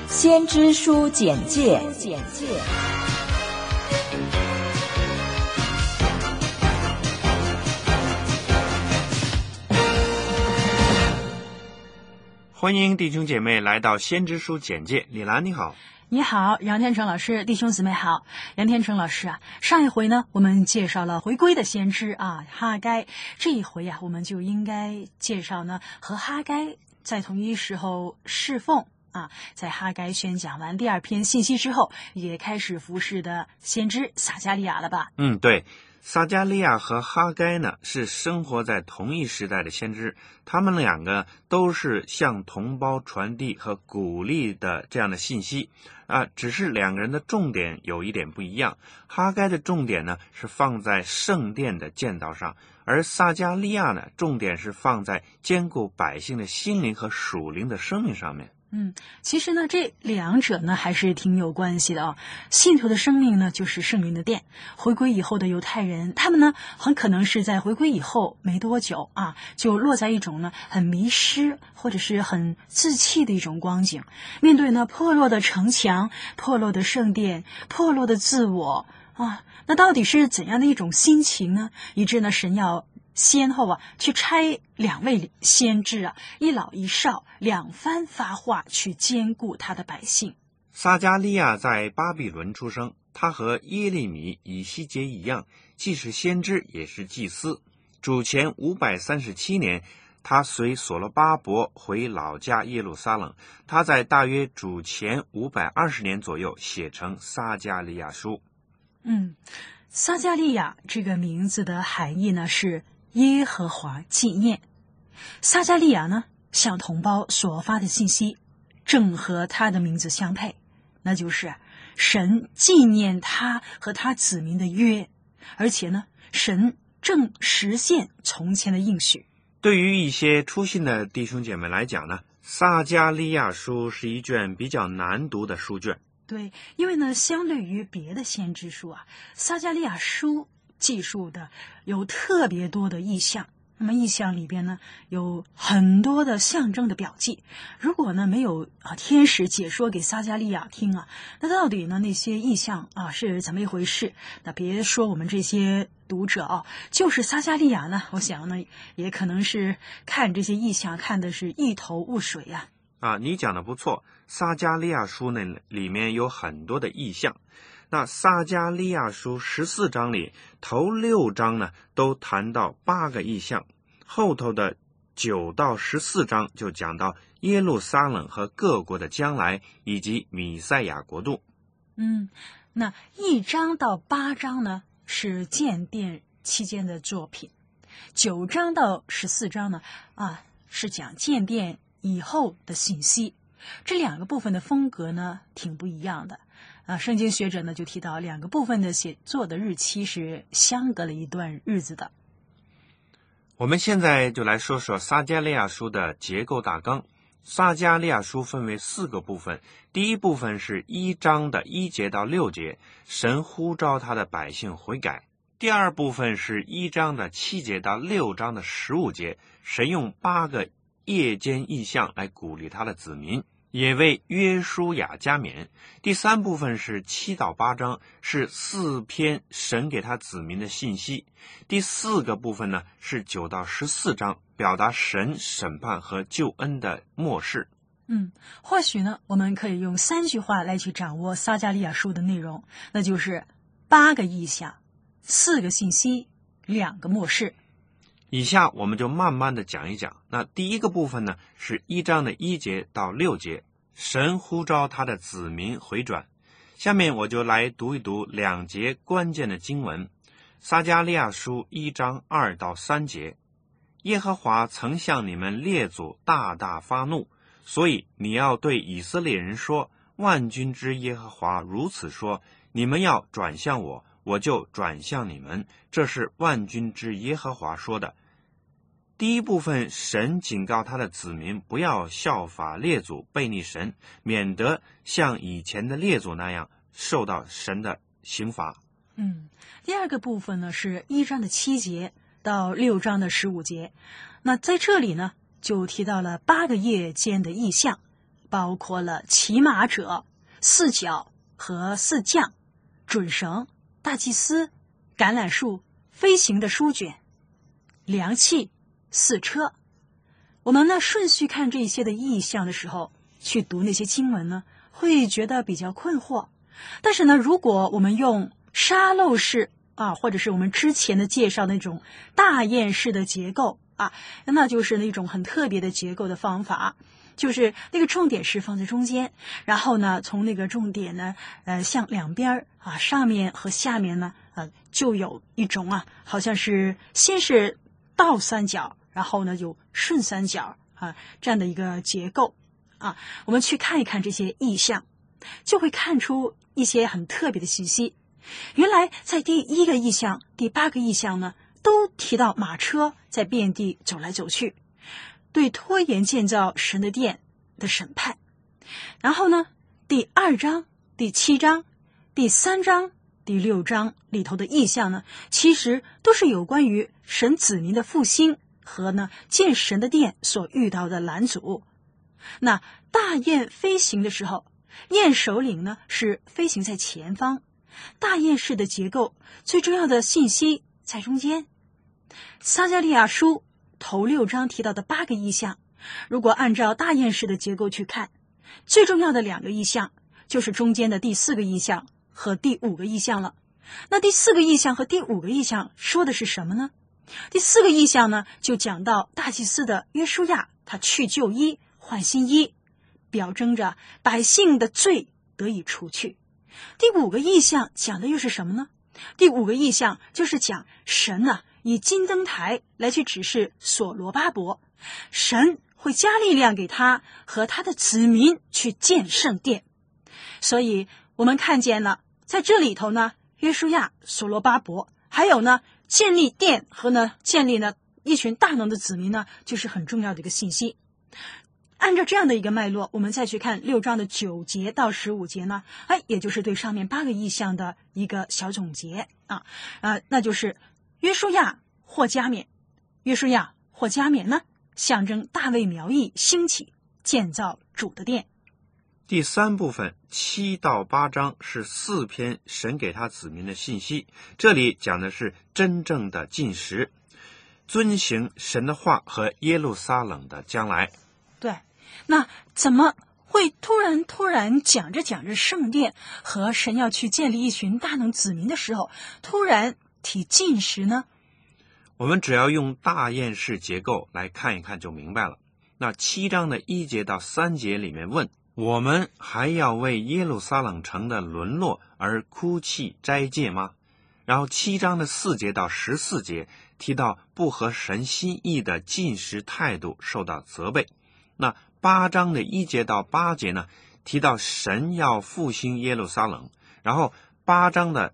先知书简介。 欢迎弟兄姐妹来到先知书简介。李兰你好。 你好，杨天成老师，弟兄姊妹好。杨天成老师啊，上一回呢我们介绍了回归的先知啊哈该，这一回啊我们就应该介绍呢和哈该在同一时候侍奉啊，在哈该宣讲完第二篇信息之后，也开始服侍的先知撒迦利亚了吧？ 对，撒迦利亚和哈该呢是生活在同一时代的先知，他们两个都是向同胞传递和鼓励的这样的信息只是两个人的重点有一点不一样。哈该的重点呢是放在圣殿的建造上，而撒迦利亚呢重点是放在兼顾百姓的心灵和属灵的生命上面。 其实呢，这两者呢还是挺有关系的啊。信徒的生命呢，就是圣灵的殿。回归以后的犹太人，他们呢很可能是在回归以后没多久啊，就落在一种呢很迷失或者是很自弃的一种光景。面对呢破落的城墙、破落的圣殿、破落的自我啊，那到底是怎样的一种心情呢？以致呢神要先后去差两位先知一老一少两番发话去兼顾他的百姓。 撒迦利亚在巴比伦出生，他和耶利米、以西结一样，既是先知也是祭司。主前537年，他随所罗巴伯回老家耶路撒冷。他在大约主前520年左右写成撒迦利亚书。 撒迦利亚这个名字的含义呢是耶和华纪念。撒迦利亚呢向同胞所发的信息正和他的名字相配，那就是神纪念他和他子民的约，而且呢神正实现从前的应许。 对于一些初信的弟兄姐妹来讲呢，撒迦利亚书是一卷比较难读的书卷。 对，因为呢相对于别的先知书撒迦利亚书记述的有特别多的意象，那么意象里边呢有很多的象征的标记。如果呢没有天使解说给撒迦利亚听那到底呢那些意象是怎么一回事？那别说我们这些读者就是撒迦利亚呢，我想呢也可能是看这些意象看的是一头雾水你讲的不错，撒迦利亚书呢里面有很多的意象。那撒迦利亚书14章里，头6章呢都谈到8个意象，后头的9到14章就讲到耶路撒冷和各国的将来，以及弥赛亚国度。 那1章到8章呢是建殿期间的作品，9章到14章呢是讲建殿以后的信息。这两个部分的风格呢挺不一样的圣经学者呢就提到两个部分的写作的日期是相隔了一段日子的。 我们现在就来说说撒迦利亚书的结构大纲。撒迦利亚书分为4个部分，第一部分是1章的1节到6节，神呼召他的百姓悔改。第二部分是1章的7节到6章的15节，神用8个夜间异象来鼓励他的子民，也为约书亚加冕。第三部分是7到8章，是4篇神给他子民的信息。第4个部分呢是9到14章，表达神审判和救恩的末世。 或许呢我们可以用3句话来去掌握撒迦利亚书的内容，那就是8个异象、4个信息、2个末世。 以下我们就慢慢的讲一讲。那第一个部分呢是1章的1节到6节，神呼召他的子民回转。下面我就来读一读2节关键的经文。撒迦利亚书1章2到3节，耶和华曾向你们列祖大大发怒，所以你要对以色列人说，万军之耶和华如此说，你们要转向我，我就转向你们，这是万军之耶和华说的。第一部分，神警告他的子民不要效法列祖悖逆神，免得像以前的列祖那样受到神的刑罚。 第二个部分呢是1章的7节到6章的15节。那在这里呢就提到了8个夜间的异象， 包括了骑马者、四角和四将、准绳、大祭司、橄榄树、飞行的书卷、量器、四车。我们呢顺序看这些的意象的时候，去读那些经文呢，会觉得比较困惑。但是呢，如果我们用沙漏式或者是我们之前的介绍那种大雁式的结构那就是那种很特别的结构的方法，就是那个重点是放在中间，然后呢，从那个重点呢，向两边上面和下面呢，就有一种好像是先是倒三角，然后呢有顺三角这样的一个结构我们去看一看这些意象，就会看出一些很特别的信息。原来在第一个意象、第8个意象呢，都提到马车在遍地走来走去，对拖延建造神的殿的审判。然后呢，第2章、第7章、第3章、第6章里头的意象呢，其实都是有关于神子民的复兴和呢建神的殿所遇到的拦阻。那大雁飞行的时候，雁首领呢是飞行在前方，大雁式的结构最重要的信息在中间。撒迦利亚书头6章提到的8个意象，如果按照大雁式的结构去看，最重要的2个意象就是中间的第4个意象和第5个意象了。那第4个意象和第5个意象说的是什么呢？第4个意象呢，就讲到大祭司的约书亚，他去旧衣换新衣，表征着百姓的罪得以除去。第5个意象讲的又是什么呢？第5个意象就是讲神以金灯台来去指示所罗巴伯，神会加力量给他和他的子民去建圣殿。所以我们看见了在这里头呢，约书亚、所罗巴伯，还有呢建立殿和呢建立呢一群大能的子民呢，就是很重要的一个信息。按照这样的一个脉络，我们再去看6章的9节到15节呢，也就是对上面8个意象的一个小总结那就是约书亚或加冕。约书亚或加冕呢，象征大卫苗裔兴起，建造主的殿。 第3部分7到8章是4篇神给他子民的信息，这里讲的是真正的禁食，遵行神的话和耶路撒冷的将来。 对，那怎么会突然讲着圣殿和神要去建立一群大能子民的时候，突然提禁食呢？ 我们只要用大雁式结构来看一看就明白了。那7章的1节到3节里面问，我们还要为耶路撒冷城的沦落而哭泣斋戒吗？然后7章的4节到14节提到不合神心意的禁食态度受到责备。那8章的1节到8节呢，提到神要复兴耶路撒冷。然后8章的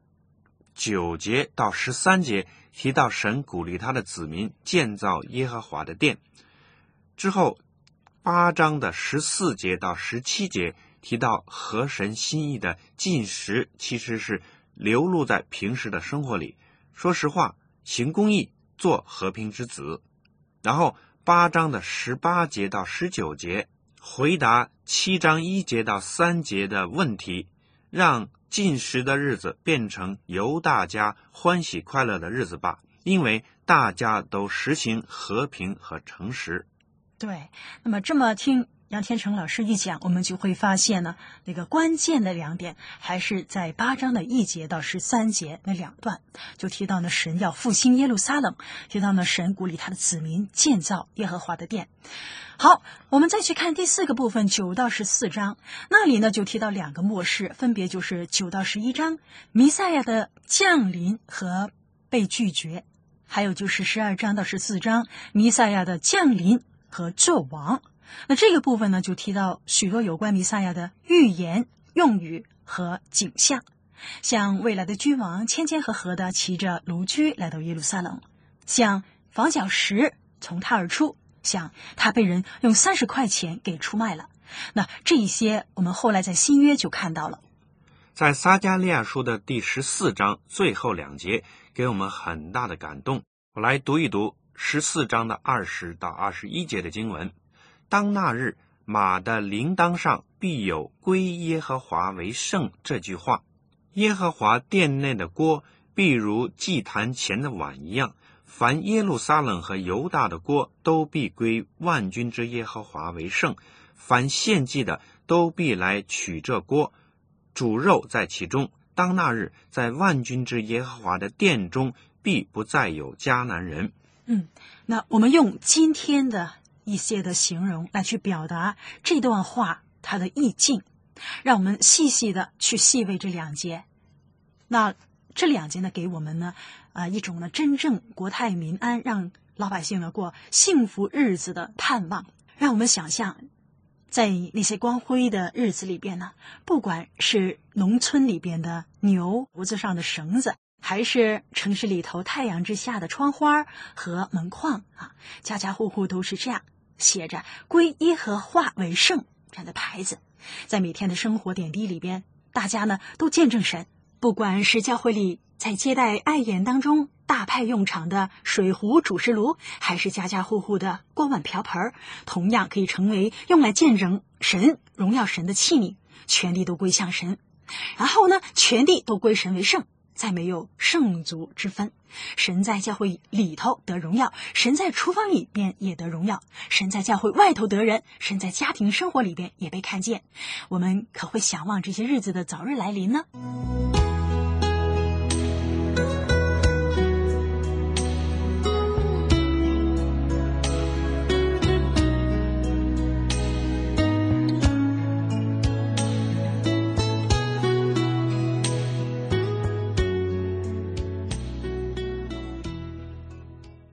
9节到13节提到神鼓励他的子民建造耶和华的殿。之后8章的14节到17节提到合神心意的禁食其实是流露在平时的生活里，说实话，行公义，做和平之子。然后8章的18节到19节回答7章1节到3节的问题，让禁食的日子变成犹大家欢喜快乐的日子吧，因为大家都实行和平和诚实。 对，那么这么听杨天成老师一讲，我们就会发现呢，那个关键的2点还是在8章的1节到13节那2段，就提到呢神要复兴耶路撒冷，提到呢神鼓励他的子民建造耶和华的殿。好，我们再去看第4个部分9到14章，那里呢就提到2个末世，分别就是9到11章弥赛亚的降临和被拒绝，还有就是12章到14章弥赛亚的降临和纣王。那这个部分呢，就提到许多有关弥赛亚的预言、用语和景象，像未来的君王谦谦和和地骑着驴驹来到耶路撒冷，像房角石从他而出，像他被人用30块钱给出卖了。那这一些我们后来在新约就看到了。 在撒迦利亚书的第14章最后2节给我们很大的感动，我来读一读14章的20到21节的经文。当那日， 马的铃铛上必有归耶和华为圣这句话。耶和华殿内的锅必如祭坛前的碗一样，凡耶路撒冷和犹大的锅都必归万军之耶和华为圣，凡献祭的都必来取这锅，煮肉在其中。当那日，在万军之耶和华的殿中必不再有迦南人。 那我们用今天的一些的形容来去表达这段话它的意境，让我们细细的去细味这2节。那这2节呢，给我们呢一种呢真正国泰民安，让老百姓呢过幸福日子的盼望。让我们想象，在那些光辉的日子里边呢，不管是农村里边的牛脖子上的绳子，还是城市里头太阳之下的窗花和门框家家户户都是这样写着归耶和华为圣这样的牌子。在每天的生活点滴里边，大家呢都见证神，不管是教会里在接待爱宴当中大派用场的水壶主食炉，还是家家户户的锅碗瓢盆，同样可以成为用来见证神荣耀神的器皿。全地都归向神，然后呢全地都归神为圣，再没有圣族之分。神在教会里头得荣耀，神在厨房里边也得荣耀，神在教会外头得人，神在家庭生活里边也被看见。我们可会想望这些日子的早日来临呢？